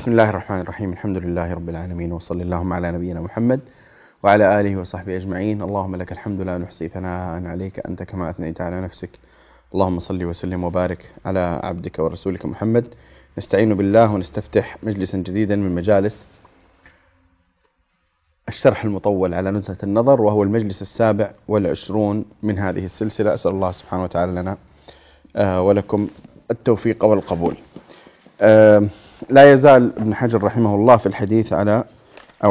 بسم الله الرحمن الرحيم. الحمد لله رب العالمين، وصلى اللهم على نبينا محمد وعلى آله وصحبه أجمعين. اللهم لك الحمد لا نحصي ثناء عليك أنت كما أثنيت على نفسك. اللهم صل وسلم وبارك على عبدك ورسولك محمد. نستعين بالله ونستفتح مجلسا جديدا من مجالس الشرح المطول على نزهة النظر، وهو المجلس 27 من هذه السلسلة. أسأل الله سبحانه وتعالى لنا ولكم التوفيق والقبول. لا يزال ابن حجر رحمه الله في الحديث على أو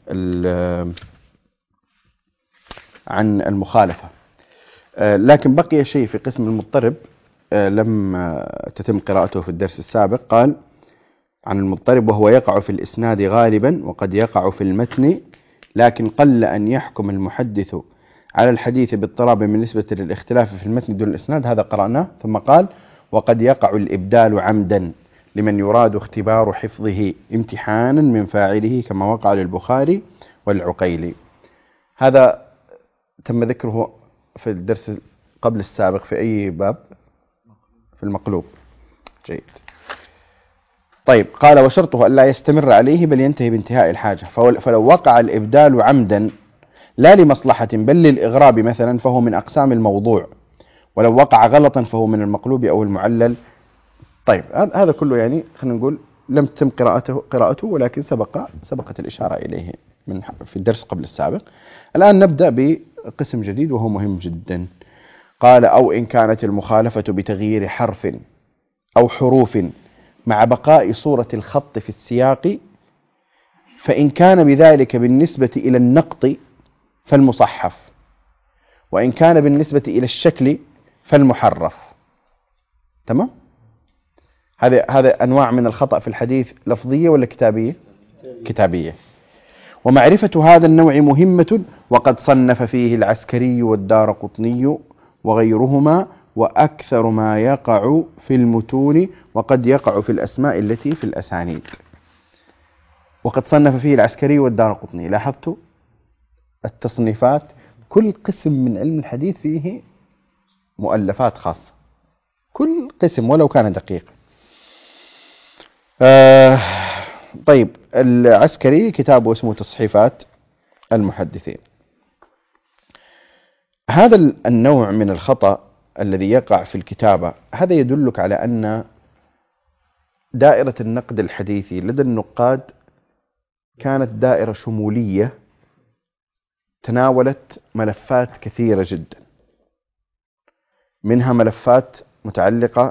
عن المخالفة، لكن بقي شيء في قسم المضطرب لم تتم قراءته في الدرس السابق. قال عن المضطرب: وهو يقع في الإسناد غالبا وقد يقع في المتن، لكن قل أن يحكم المحدث على الحديث باضطراب بالنسبة للاختلاف في المتن دون الإسناد. هذا قرأناه. ثم قال: وقد يقع الإبدال عمدا لمن يراد اختبار حفظه امتحانا من فاعله، كما وقع للبخاري والعقيلي. هذا تم ذكره في الدرس قبل السابق في أي باب؟ في المقلوب. جيد. طيب، قال: وشرطه أن لا يستمر عليه بل ينتهي بانتهاء الحاجة. فلو وقع الإبدال عمدا لا لمصلحة بل للإغراب مثلا فهو من أقسام الموضوع، ولو وقع غلطا فهو من المقلوب أو المعلل. طيب، هذا كله يعني خلينا نقول لم تتم قراءته ولكن سبقت الإشارة إليه في الدرس قبل السابق. الآن نبدأ بقسم جديد وهو مهم جدا. قال: أو إن كانت المخالفة بتغيير حرف أو حروف مع بقاء صورة الخط في السياق، فإن كان بذلك بالنسبة إلى النقط فالمصحف، وإن كان بالنسبة إلى الشكل فالمحرف. تمام؟ هذا أنواع من الخطأ في الحديث، لفظية ولا كتابية؟ كتابية. ومعرفة هذا النوع مهمة، وقد صنف فيه العسكري والدارقطني وغيرهما، وأكثر ما يقع في المتون، وقد يقع في الأسماء التي في الأسانيد. وقد صنف فيه العسكري والدارقطني. لاحظتوا التصنيفات؟ كل قسم من علم الحديث فيه مؤلفات خاصة، كل قسم ولو كان دقيق. طيب، العسكري كتابه اسمه تصحيفات المحدثين. هذا النوع من الخطأ الذي يقع في الكتابة، هذا يدلك على أن دائرة النقد الحديثي لدى النقاد كانت دائرة شمولية تناولت ملفات كثيرة جدا، منها ملفات متعلقة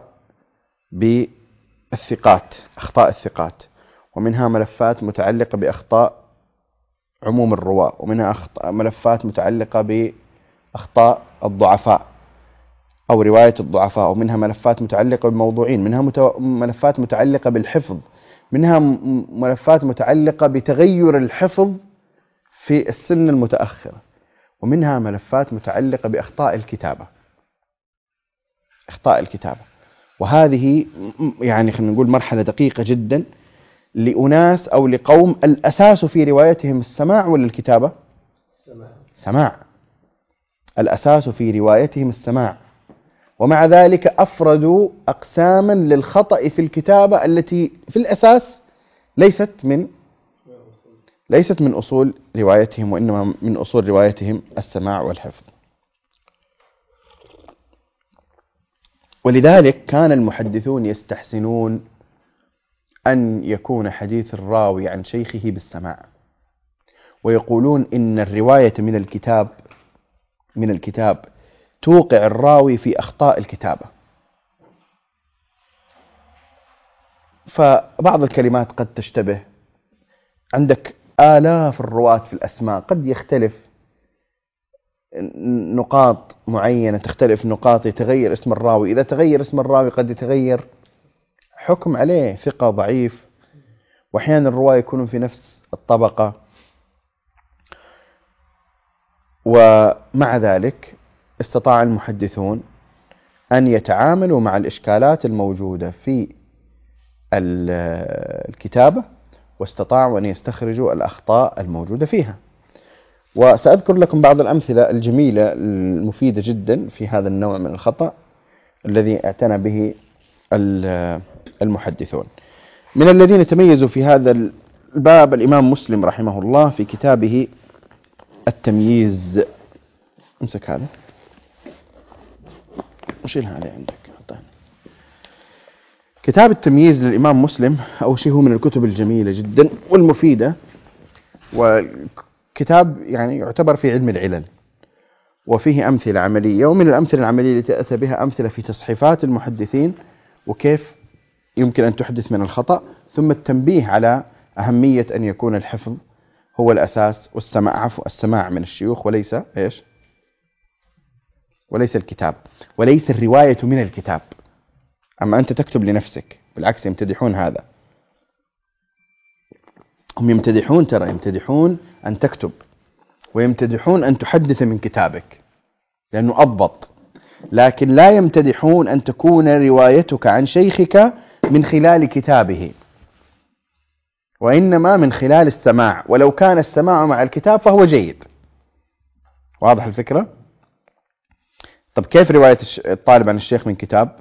بالثقات، أخطاء الثقات، ومنها ملفات متعلقة بأخطاء عموم الرواة، ومنها ملفات متعلقة بأخطاء الضعفاء أو رواية الضعفاء، ومنها ملفات متعلقة بالموضوعين، منها ملفات متعلقة بالحفظ، منها ملفات متعلقة بتغير الحفظ في السن المتأخرة، ومنها ملفات متعلقة بأخطاء الكتابة. أخطاء الكتابة، وهذه يعني خلينا نقول مرحلة دقيقة جدا لأناس أو لقوم الأساس في روايتهم السماع ولا الكتابة؟ سماع. الأساس في روايتهم السماع، ومع ذلك أفردوا أقساما للخطأ في الكتابة التي في الأساس ليست من أصول روايتهم، وإنما من أصول روايتهم السماع والحفظ. ولذلك كان المحدثون يستحسنون أن يكون حديث الراوي عن شيخه بالسماع، ويقولون إن الرواية من الكتاب توقع الراوي في أخطاء الكتابة. فبعض الكلمات قد تشتبه، عندك آلاف الرواة في الأسماء، قد يختلف نقاط معينة، تختلف نقاط، يتغير اسم الراوي. إذا تغير اسم الراوي قد يتغير حكم عليه، ثقة ضعيف، وأحيانا الرواة يكونون في نفس الطبقة. ومع ذلك استطاع المحدثون أن يتعاملوا مع الإشكالات الموجودة في الكتابة، واستطاعوا أن يستخرجوا الأخطاء الموجودة فيها. وسأذكر لكم بعض الأمثلة الجميلة المفيدة جدا في هذا النوع من الخطأ الذي اعتنى به المحدثون. من الذين تميزوا في هذا الباب الإمام مسلم رحمه الله في كتابه التمييز. امسك هذا وشيلها عليه عندك. كتاب التمييز للإمام مسلم أول شيء هو من الكتب الجميلة جدا والمفيدة، وكتاب يعني يعتبر في علم العلل، وفيه أمثلة عملية، ومن الأمثلة العملية التي أتى بها أمثلة في تصحيفات المحدثين وكيف يمكن أن تحدث من الخطأ، ثم التنبيه على أهمية أن يكون الحفظ هو الأساس، السماع من الشيوخ وليس إيش؟ وليس الكتاب، وليس الرواية من الكتاب. أما أنت تكتب لنفسك، بالعكس يمتدحون هذا، هم يمتدحون، ترى يمتدحون أن تكتب، ويمتدحون أن تحدث من كتابك لأنه أضبط، لكن لا يمتدحون أن تكون روايتك عن شيخك من خلال كتابه، وإنما من خلال السماع، ولو كان السماع مع الكتاب فهو جيد. واضح الفكرة؟ طب كيف رواية الطالب عن الشيخ من كتاب؟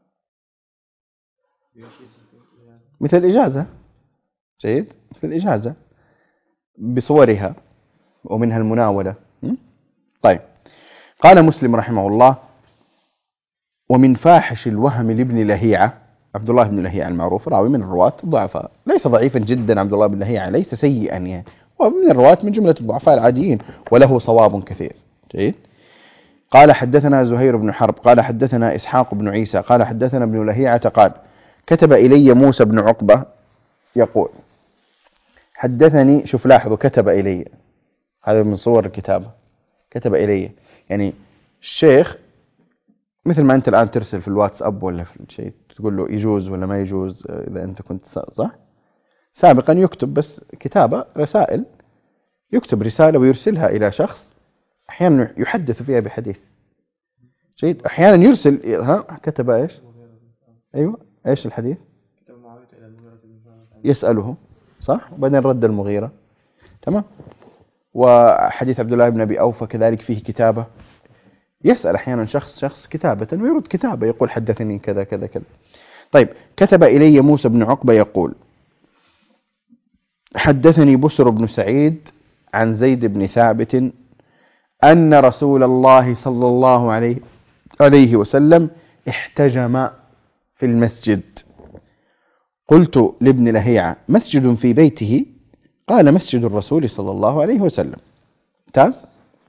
مثل الإجازة. جيد، مثل الإجازة بصورها ومنها المناولة. طيب، قال مسلم رحمه الله: ومن فاحش الوهم لابن لهيعة، عبد الله بن لهيعة المعروف راوي من الرواة الضعفاء، ليس ضعيفا جدا عبد الله بن لهيعة، ليس سيئا يعني، ومن الرواة من جملة الضعفاء العاديين، وله صواب كثير. جيد. قال: حدثنا زهير بن حرب قال حدثنا إسحاق بن عيسى قال حدثنا ابن لهيعة قال: كتب إلي موسى بن عقبة يقول، حدثني، شوف لاحظوا، كتب إلي، هذا من صور الكتابة، كتب إلي، يعني الشيخ مثل ما أنت الآن ترسل في الواتساب ولا في شيء تقول له يجوز ولا ما يجوز، إذا أنت كنت صح، سابقا يكتب بس كتابة رسائل، يكتب رسالة ويرسلها إلى شخص، أحيانا يحدث فيها بحديث. جيد. أحيانا يرسل، كتب إيش؟ أيوة، إيش الحديث؟ يسأله، صح، وبعدين رد المغيرة. تمام. وحديث عبد الله بن أبي أوفى كذلك فيه كتابة، يسأل أحيانا شخص كتابة ويرد كتابة، يقول حدثني كذا كذا كذا. طيب، كتب إلي موسى بن عقبة يقول: حدثني بسر بن سعيد عن زيد بن ثابت أن رسول الله صلى الله عليه وسلم احتجم في المسجد. قلت لابن لهيعة: مسجد في بيته؟ قال: مسجد الرسول صلى الله عليه وسلم. ممتاز.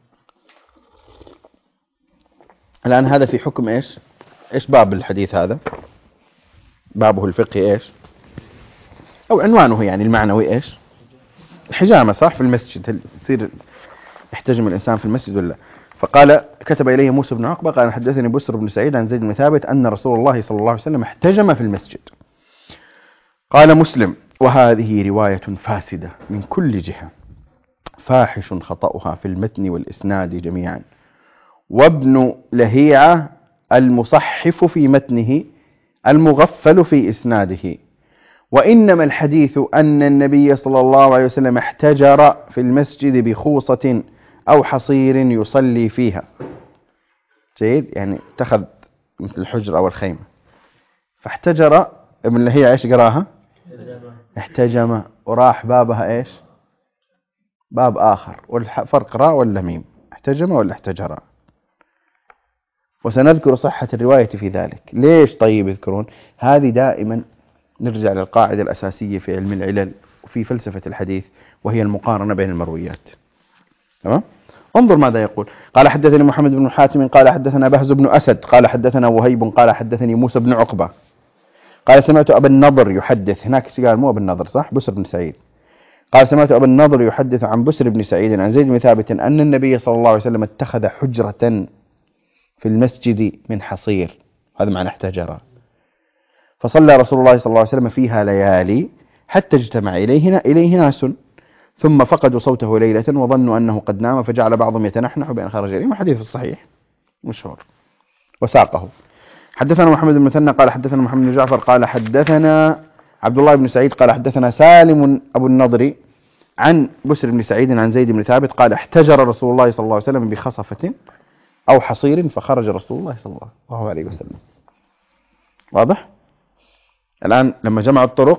الآن هذا في حكم إيش باب الحديث هذا؟ بابه الفقهي إيش؟ أو عنوانه يعني المعنوي إيش؟ الحجامة، صح، في المسجد. هل يصير يحتجم الإنسان في المسجد ولا؟ فقال: كتب إليه موسى بن عقبة قال حدثني بسر بن سعيد عن زيد بن ثابت أن رسول الله صلى الله عليه وسلم احتجم في المسجد. قال مسلم: وهذه رواية فاسدة من كل جهة، فاحش خطأها في المتن والإسناد جميعا، وابن لهيعة المصحف في متنه المغفل في إسناده، وإنما الحديث أن النبي صلى الله عليه وسلم احتجر في المسجد بخوصة أو حصير يصلي فيها. جيد، يعني اتخذ مثل الحجر أو الخيمة، فاحتجر. ابن لهيعة ايش قراها؟ احتجم، وراح بابها ايش؟ باب آخر، والفرق راء ولا ميم؟ احتجم ولا احتجر؟ وسنذكر صحة الرواية في ذلك. ليش طيب يذكرون؟ هذه دائما نرجع للقاعدة الأساسية في علم العلل وفي فلسفة الحديث، وهي المقارنة بين المرويات. تمام؟ انظر ماذا يقول. قال: حدثني محمد بن حاتم قال حدثنا بهز بن أسد قال حدثنا وهيب قال حدثني موسى بن عقبة قال سمعت أبا النضر يحدث، هناك قال مو أبا النضر، صح، بسر بن سعيد. قال: سمعت أبا النضر يحدث عن بسر بن سعيد عن زيد بن ثابت أن النبي صلى الله عليه وسلم اتخذ حجرة في المسجد من حصير، هذا معنى احتجر، فصلى رسول الله صلى الله عليه وسلم فيها ليالي حتى اجتمع إليه ناس، ثم فقدوا صوته ليلة وظنوا أنه قد نام، فجعل بعضهم يتنحنح بين خرج إليهم. حديث الصحيح مشهور. وساقه: حدثنا محمد بن مثنى قال حدثنا محمد بن جعفر قال حدثنا عبد الله بن سعيد قال حدثنا سالم أبو النضر عن بسر بن سعيد عن زيد بن ثابت قال: احتجر رسول الله صلى الله عليه وسلم بخصفة أو حصير فخرج رسول الله صلى الله عليه وسلم. واضح؟ الآن لما جمع الطرق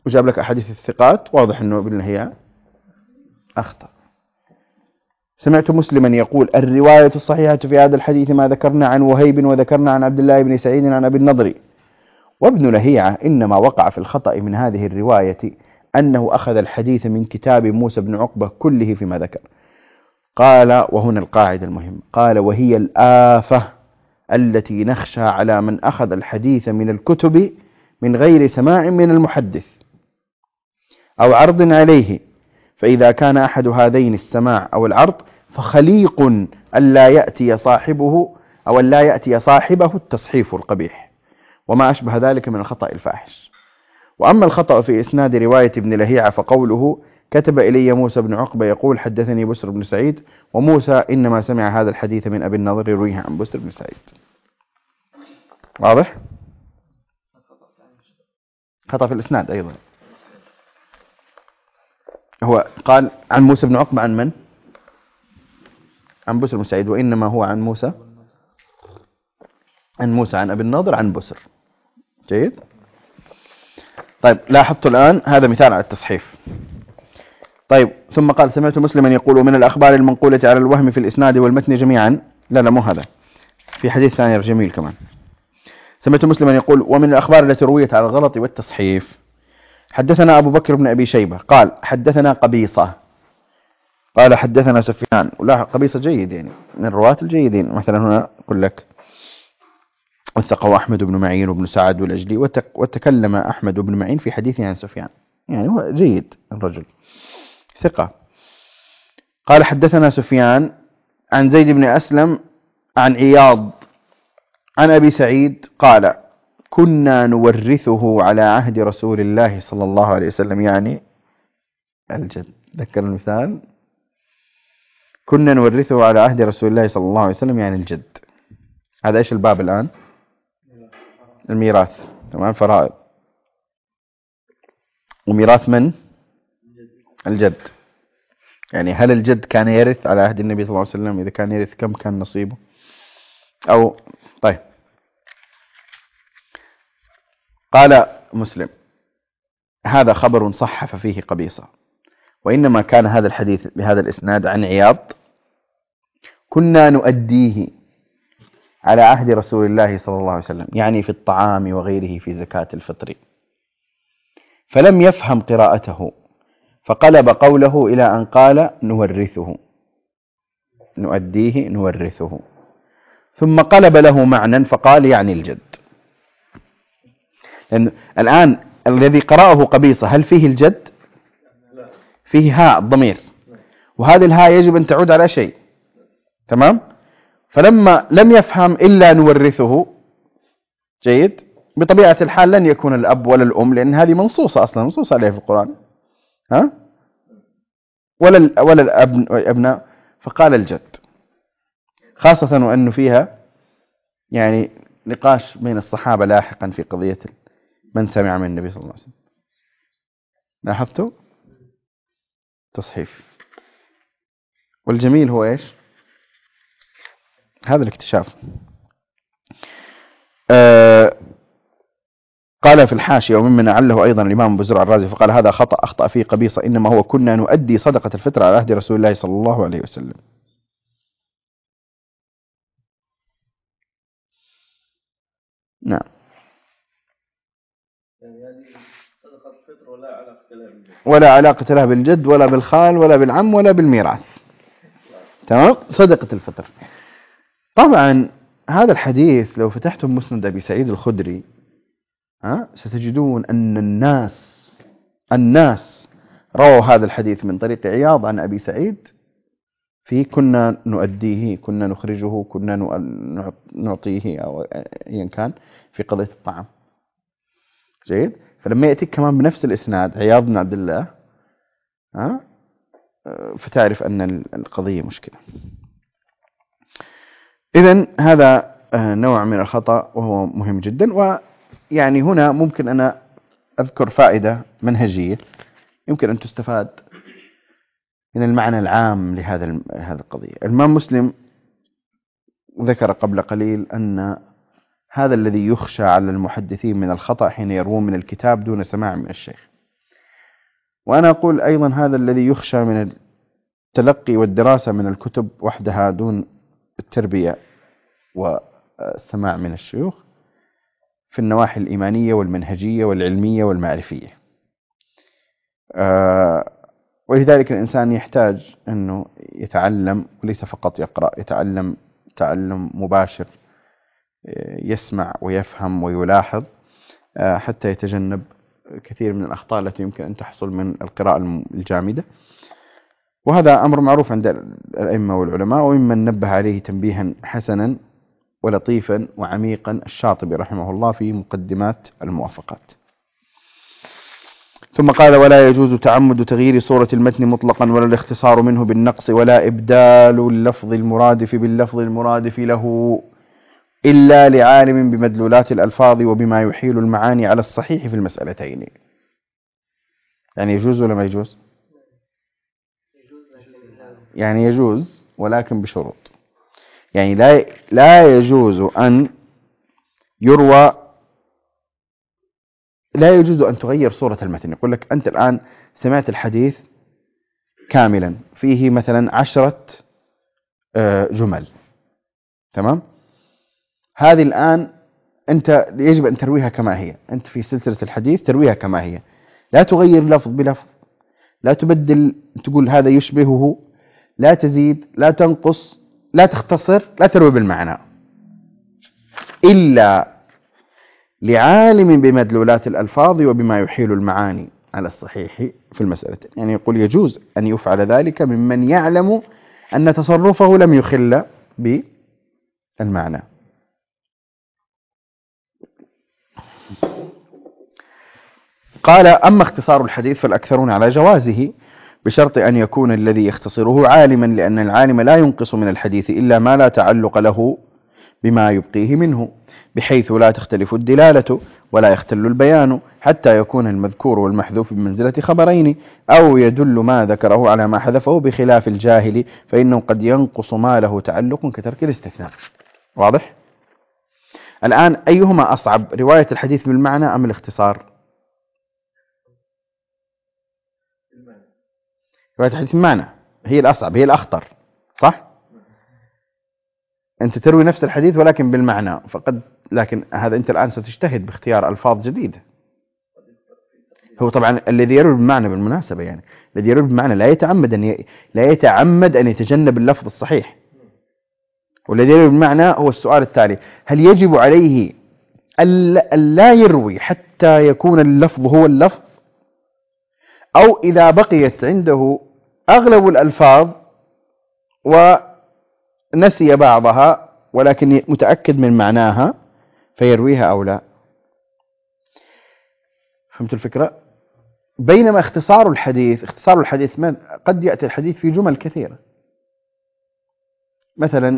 وجاب لك أحاديث الثقات، واضح أنه ابن لهيعة أخطأ. سمعت مسلما يقول: الرواية الصحيحة في هذا الحديث ما ذكرنا عن وهيب وذكرنا عن عبد الله بن سعيد عن أبي النضر. وابن لهيعة إنما وقع في الخطأ من هذه الرواية أنه أخذ الحديث من كتاب موسى بن عقبة كله فيما ذكر. قال، وهنا القاعدة المهمة، قال: وهي الآفة التي نخشى على من أخذ الحديث من الكتب من غير سماع من المحدث أو عرض عليه، فإذا كان أحد هذين السماع أو العرض فخليق ألا يأتي صاحبه أو ألا يأتي صاحبه التصحيف القبيح وما أشبه ذلك من الخطأ الفاحش. وأما الخطأ في إسناد رواية ابن لهيعة فقوله: كتب إلي موسى بن عقبة يقول حدثني بسر بن سعيد، وموسى إنما سمع هذا الحديث من أبي النضر يرويه عن بسر بن سعيد. واضح؟ خطأ في الإسناد أيضا. هو قال عن موسى بن عقبة عن من؟ عن بسر بن سعيد، وإنما هو عن موسى عن أبي النضر عن بسر. جيد. طيب لاحظت الآن هذا مثال على التصحيف. طيب ثم قال: سمعت مسلما يقول: من الأخبار المنقولة على الوهم في الإسناد والمتن جميعا. لا مو هذا، في حديث ثاني جميل كمان. سمعت مسلما يقول: ومن الأخبار التي رويت على الغلط والتصحيف: حدثنا أبو بكر بن أبي شيبة قال حدثنا قبيصة قال حدثنا سفيان. ولا قبيصة جيد يعني من الرواة الجيدين. مثلا هنا أقول لك: وثقه أحمد بن معين وابن سعد والأجلي، وتكلم أحمد بن معين في حديثه عن سفيان، يعني هو جيد الرجل ثقة. قال حدثنا سفيان عن زيد بن أسلم عن عياض عن أبي سعيد قال: كنا نورثه على عهد رسول الله صلى الله عليه وسلم، يعني الجد. ذكر المثال: كنا نورثه على عهد رسول الله صلى الله عليه وسلم، يعني الجد. هذا إيش الباب الآن؟ الميراث. تمام. فرائض. وميراث من؟ الجد. يعني هل الجد كان يرث على عهد النبي صلى الله عليه وسلم؟ إذا كان يرث كم كان نصيبه؟ أو طيب. قال مسلم: هذا خبر صح ففيه قبيصة، وإنما كان هذا الحديث بهذا الإسناد عن عياض كنا نؤديه على عهد رسول الله صلى الله عليه وسلم، يعني في الطعام وغيره في زكاة الفطر، فلم يفهم قراءته فقلب قوله إلى أن قال: نورثه، نؤديه نورثه، ثم قلب له معنى فقال: يعني الجد. لأن الآن الذي قرأه قبيصة هل فيه الجد؟ فيه هاء الضمير، وهذه الهاء يجب أن تعود على شيء. تمام. فلما لم يفهم إلا نورثه، جيد، بطبيعة الحال لن يكون الأب ولا الأم، لأن هذه منصوصة أصلا، منصوصة عليها في القرآن، ها؟ ولا الأبناء، فقال الجد، خاصة وأنه فيها يعني نقاش بين الصحابة لاحقا في قضية من سمع من النبي صلى الله عليه وسلم. لاحظتوا؟ تصحيف. والجميل هو إيش؟ هذا الاكتشاف. قال في الحاشية: وممن أعله أيضا الإمام أبو زرع الرازي فقال: هذا خطأ أخطأ فيه قبيصة، إنما هو كنا نؤدي صدقة الفطر على عهد رسول الله صلى الله عليه وسلم. نعم. يعني هذه صدقة الفطر ولا علاقة لها بالجد ولا بالخال ولا بالعم ولا بالميراث. تمام. صدقة الفطر. طبعا هذا الحديث لو فتحتم مسند أبي سعيد الخدري ستجدون أن الناس رووا هذا الحديث من طريق عياض عن أبي سعيد في كنا نؤديه، كنا نخرجه، كنا نعطيه، أو أيا كان في قضية الطعام. جيد. فلما يأتيك كمان بنفس الإسناد عياض بن عبد الله فتعرف أن القضية مشكلة. إذن هذا نوع من الخطأ وهو مهم جدا. ويعني هنا ممكن أنا أذكر فائدة منهجية يمكن أن تستفاد من المعنى العام لهذه القضية. الإمام مسلم ذكر قبل قليل أن هذا الذي يخشى على المحدثين من الخطأ حين يروون من الكتاب دون سماع من الشيخ. وأنا أقول أيضا هذا الذي يخشى من التلقي والدراسة من الكتب وحدها دون التربية والسماع من الشيوخ في النواحي الإيمانية والمنهجية والعلمية والمعرفية. ولذلك الإنسان يحتاج أنه يتعلم وليس فقط يقرأ، يتعلم تعلم مباشر، يسمع ويفهم ويلاحظ حتى يتجنب كثير من الأخطاء التي يمكن أن تحصل من القراءة الجامدة. وهذا أمر معروف عند الأئمة والعلماء، وممن نبه عليه تنبيها حسنا ولطيفا وعميقا الشاطبي رحمه الله في مقدمات الموافقات. ثم قال: ولا يجوز تعمد تغيير صورة المتن مطلقا، ولا الاختصار منه بالنقص، ولا إبدال اللفظ المرادف باللفظ المرادف له، إلا لعالم بمدلولات الألفاظ وبما يحيل المعاني على الصحيح في المسألتين. يعني يجوز ولا ما يجوز؟ يعني يجوز ولكن بشروط. يعني لا يجوز أن يروى، لا يجوز أن تغير صورة المتن. يقول لك أنت الآن سمعت الحديث كاملا فيه مثلا 10 جمل، تمام؟ هذه الآن أنت يجب أن ترويها كما هي، أنت في سلسلة الحديث ترويها كما هي، لا تغير لفظ بلفظ، لا تبدل تقول هذا يشبهه، لا تزيد، لا تنقص، لا تختصر، لا تروي بالمعنى، إلا لعالم بمدلولات الألفاظ وبما يحيل المعاني على الصحيح في المسألة. يعني يقول يجوز أن يفعل ذلك ممن يعلم أن تصرفه لم يخل بالمعنى. قال: أما اختصار الحديث فالأكثرون على جوازه، بشرط أن يكون الذي يختصره عالما، لأن العالم لا ينقص من الحديث إلا ما لا تعلق له بما يبقيه منه، بحيث لا تختلف الدلالة ولا يختل البيان، حتى يكون المذكور والمحذوف بمنزلة خبرين، أو يدل ما ذكره على ما حذفه، بخلاف الجاهل فإنه قد ينقص ما له تعلق كترك الاستثناء. واضح؟ الآن أيهما أصعب، رواية الحديث بالمعنى أم الاختصار؟ رواية الحديث بالمعنى هي الأصعب، هي الأخطر، صح؟ أنت تروي نفس الحديث ولكن بالمعنى فقد، لكن هذا أنت الآن ستجتهد باختيار ألفاظ جديدة. هو طبعا الذي يروي بالمعنى بالمناسبة، يعني الذي يروي بالمعنى لا يتعمد أن يتجنب اللفظ الصحيح. والذي يروي بالمعنى هو السؤال التالي: هل يجب عليه ألا يروي حتى يكون اللفظ هو اللفظ، أو إذا بقيت عنده أغلب الألفاظ ونسي بعضها ولكن متأكد من معناها فيرويها أو لا؟ فهمت الفكرة؟ بينما اختصار الحديث قد يأتي الحديث في جمل كثيرة. مثلا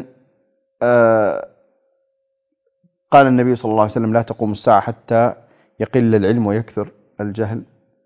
قال النبي صلى الله عليه وسلم: لا تقوم الساعة حتى يقل العلم ويكثر الجهل،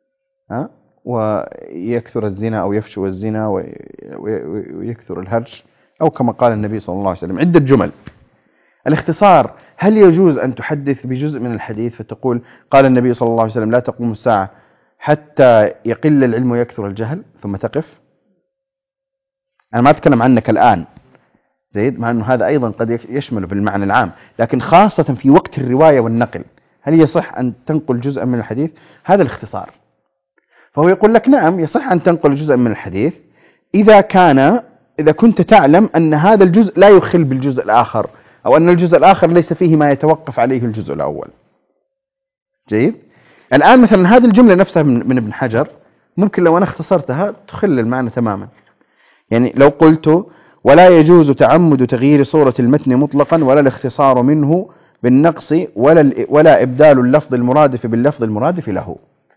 ويكثر الزنا أو يفشو الزنا ويكثر الهرج، أو كما قال النبي صلى الله عليه وسلم، عدة جمل. الاختصار: هل يجوز أن تحدث بجزء من الحديث فتقول قال النبي صلى الله عليه وسلم: لا تقوم الساعة حتى يقل العلم ويكثر الجهل، ثم تقف؟ أنا ما أتكلم عنك الآن زيد، مع أنه هذا أيضا قد يشمل بالمعنى العام، لكن خاصة في وقت الرواية والنقل هل يصح أن تنقل جزءا من الحديث؟ هذا الاختصار. فهو يقول لك نعم يصح أن تنقل جزءا من الحديث إذا كنت تعلم أن هذا الجزء لا يخل بالجزء الآخر، أو أن الجزء الآخر ليس فيه ما يتوقف عليه الجزء الأول. جيد؟ الآن مثلا هذه الجملة نفسها من ابن حجر ممكن لو أنا اختصرتها تخل المعنى تماما. يعني لو قلت: ولا يجوز تعمد تغيير صورة المتن مطلقا، ولا الاختصار منه بالنقص، ولا إبدال اللفظ المرادف باللفظ المرادف له.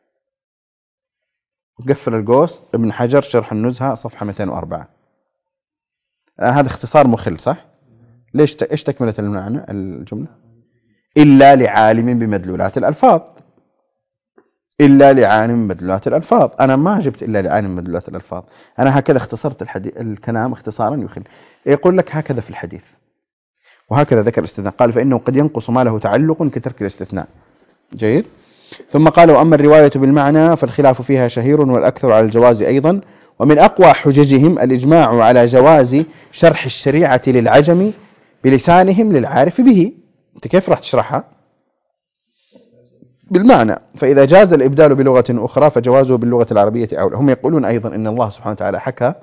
قفل القوس، ابن حجر شرح النزهة صفحة 204. هذا اختصار مخل، صح؟ ليش؟ إيش تكملة المعنى الجملة؟ إلا لعالم بمدلولات الألفاظ. إلا لعالم بمدلولات الألفاظ. أنا ما جبت إلا لعالم بمدلولات الألفاظ، أنا هكذا اختصرت الكلام اختصارا يخل. يقول لك هكذا في الحديث، وهكذا ذكر الاستثناء، قال: فإنه قد ينقص ما له تعلق كترك الاستثناء. جيد؟ ثم قال وأما الرواية بالمعنى فالخلاف فيها شهير والأكثر على الجواز أيضا، ومن أقوى حججهم الإجماع على جواز شرح الشريعة للعجم بلسانهم للعارف به. أنت كيف راح تشرحها؟ بالمعنى. فإذا جاز الإبدال بلغة أخرى فجوازه باللغة العربية أولى. هم يقولون أيضا إن الله سبحانه وتعالى حكى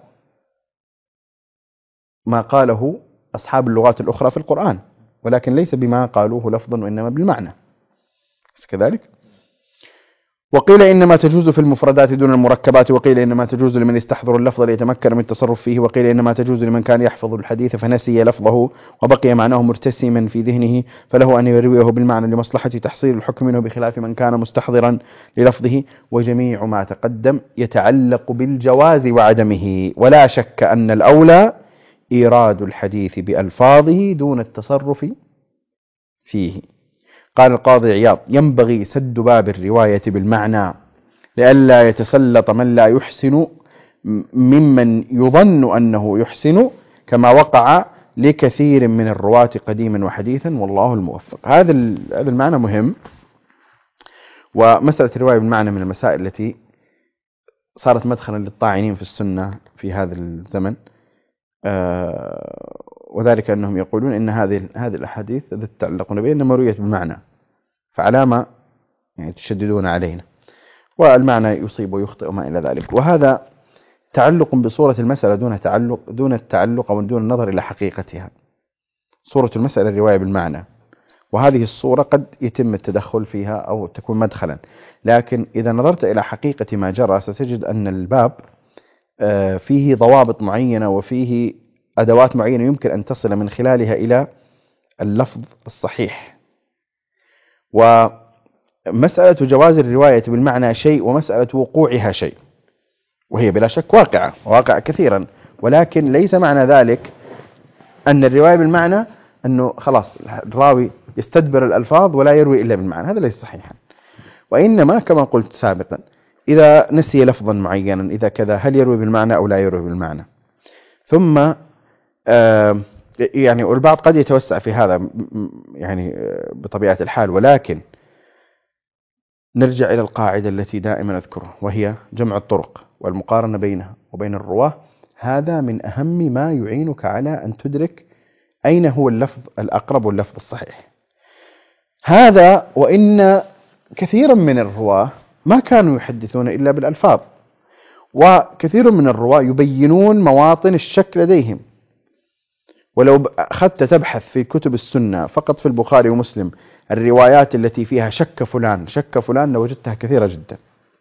ما قاله أصحاب اللغات الأخرى في القرآن، ولكن ليس بما قالوه لفظا وإنما بالمعنى كذلك. وقيل إنما تجوز في المفردات دون المركبات، وقيل إنما تجوز لمن يستحضر اللفظ ليتمكن من التصرف فيه، وقيل إنما تجوز لمن كان يحفظ الحديث فنسي لفظه وبقي معناه مرتسما في ذهنه فله أن يرويه بالمعنى لمصلحة تحصيل الحكم منه، بخلاف من كان مستحضرا للفظه. وجميع ما تقدم يتعلق بالجواز وعدمه، ولا شك أن الأولى إيراد الحديث بألفاظه دون التصرف فيه. قال القاضي عياض ينبغي سد باب الرواية بالمعنى لئلا يتسلط من لا يحسن ممن يظن أنه يحسن، كما وقع لكثير من الرواة قديما وحديثا، والله الموفق. هذا المعنى مهم. ومسألة الرواية بالمعنى من المسائل التي صارت مدخلا للطاعنين في السنة في هذا الزمن، وذلك أنهم يقولون إن هذه الأحاديث التي تتعلقون بها إنما رويت بالمعنى، فعلامة يعني تشددون علينا، والمعنى يصيب ويخطئ وما إلى ذلك. وهذا تعلق بصورة المسألة دون التعلق أو دون النظر إلى حقيقتها. صورة المسألة الرواية بالمعنى، وهذه الصورة قد يتم التدخل فيها أو تكون مدخلا، لكن إذا نظرت إلى حقيقة ما جرى ستجد أن الباب فيه ضوابط معينة وفيه أدوات معينة يمكن أن تصل من خلالها إلى اللفظ الصحيح. ومسألة جواز الرواية بالمعنى شيء، ومسألة وقوعها شيء، وهي بلا شك واقع كثيرا، ولكن ليس معنى ذلك أن الرواية بالمعنى أنه خلاص الراوي يستدبر الألفاظ ولا يروي إلا بالمعنى، هذا ليس صحيحا. وإنما كما قلت سابقا إذا نسي لفظا معينا إذا كذا هل يروي بالمعنى أو لا يروي بالمعنى. ثم يعني والبعض قد يتوسع في هذا يعني بطبيعة الحال، ولكن نرجع إلى القاعدة التي دائما أذكرها، وهي جمع الطرق والمقارنة بينها وبين الرواة. هذا من أهم ما يعينك على أن تدرك أين هو اللفظ الأقرب واللفظ الصحيح. هذا وإن كثيرا من الرواة ما كانوا يحدثون إلا بالألفاظ، وكثير من الرواة يبينون مواطن الشك لديهم. ولو أخذت تبحث في كتب السنة فقط في البخاري ومسلم الروايات التي فيها شك فلان لوجدتها كثيرة جدا.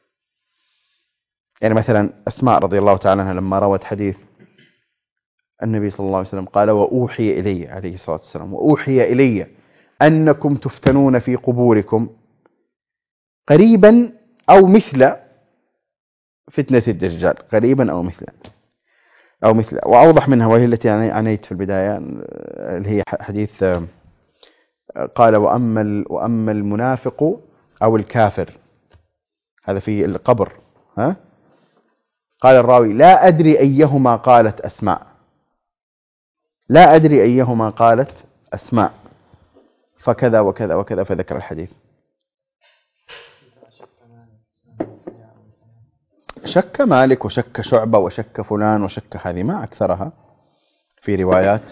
يعني مثلا أسماء رضي الله تعالى عنها لما روت حديث النبي صلى الله عليه وسلم قال وأوحي إلي عليه الصلاة والسلام وأوحي إلي أنكم تفتنون في قبوركم قريبا أو مثل فتنة الدجال، قريبا أو مثل. وأوضح منها وهي التي عنيت في البداية اللي هي حديث قال وأما المنافق أو الكافر، هذا في القبر، قال الراوي لا أدري أيهما قالت أسماء فكذا وكذا وكذا، فذكر الحديث. شك مالك وشك شعبة وشك فلان وشك هذه ما أكثرها في روايات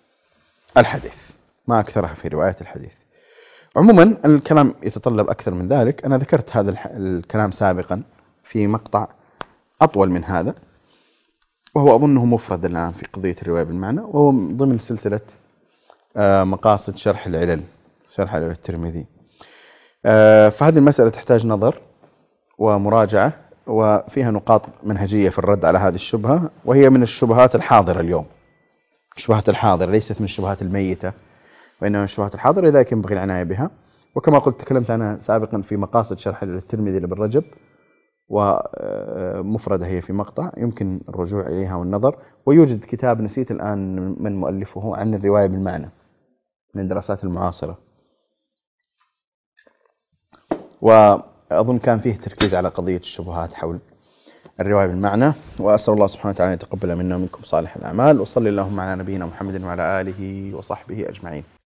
الحديث. عموما الكلام يتطلب أكثر من ذلك. أنا ذكرت هذا الكلام سابقا في مقطع أطول من هذا، وهو أظنه مفرد الآن في قضية الرواية بالمعنى، وهو ضمن سلسلة مقاصد شرح العلل الترمذي. فهذه المسألة تحتاج نظر ومراجعة، وفيها نقاط منهجية في الرد على هذه الشبهة، وهي من الشبهات الحاضرة اليوم. الشبهات الحاضرة ليست من الشبهات الميتة، وإنما من الشبهات الحاضرة، لذلك ينبغي العناية بها. وكما قلت تكلمت أنا سابقا في مقاصد شرح الترمذي لابن رجب، ومفردة هي في مقطع يمكن الرجوع إليها والنظر. ويوجد كتاب نسيت الآن من مؤلفه عن الرواية بالمعنى من الدراسات المعاصرة، وأظن كان فيه تركيز على قضية الشبهات حول الرواية بالمعنى. وأسأل الله سبحانه وتعالى أن يتقبل منا ومنكم صالح الأعمال، وصلى اللهم على نبينا محمد وعلى آله وصحبه أجمعين.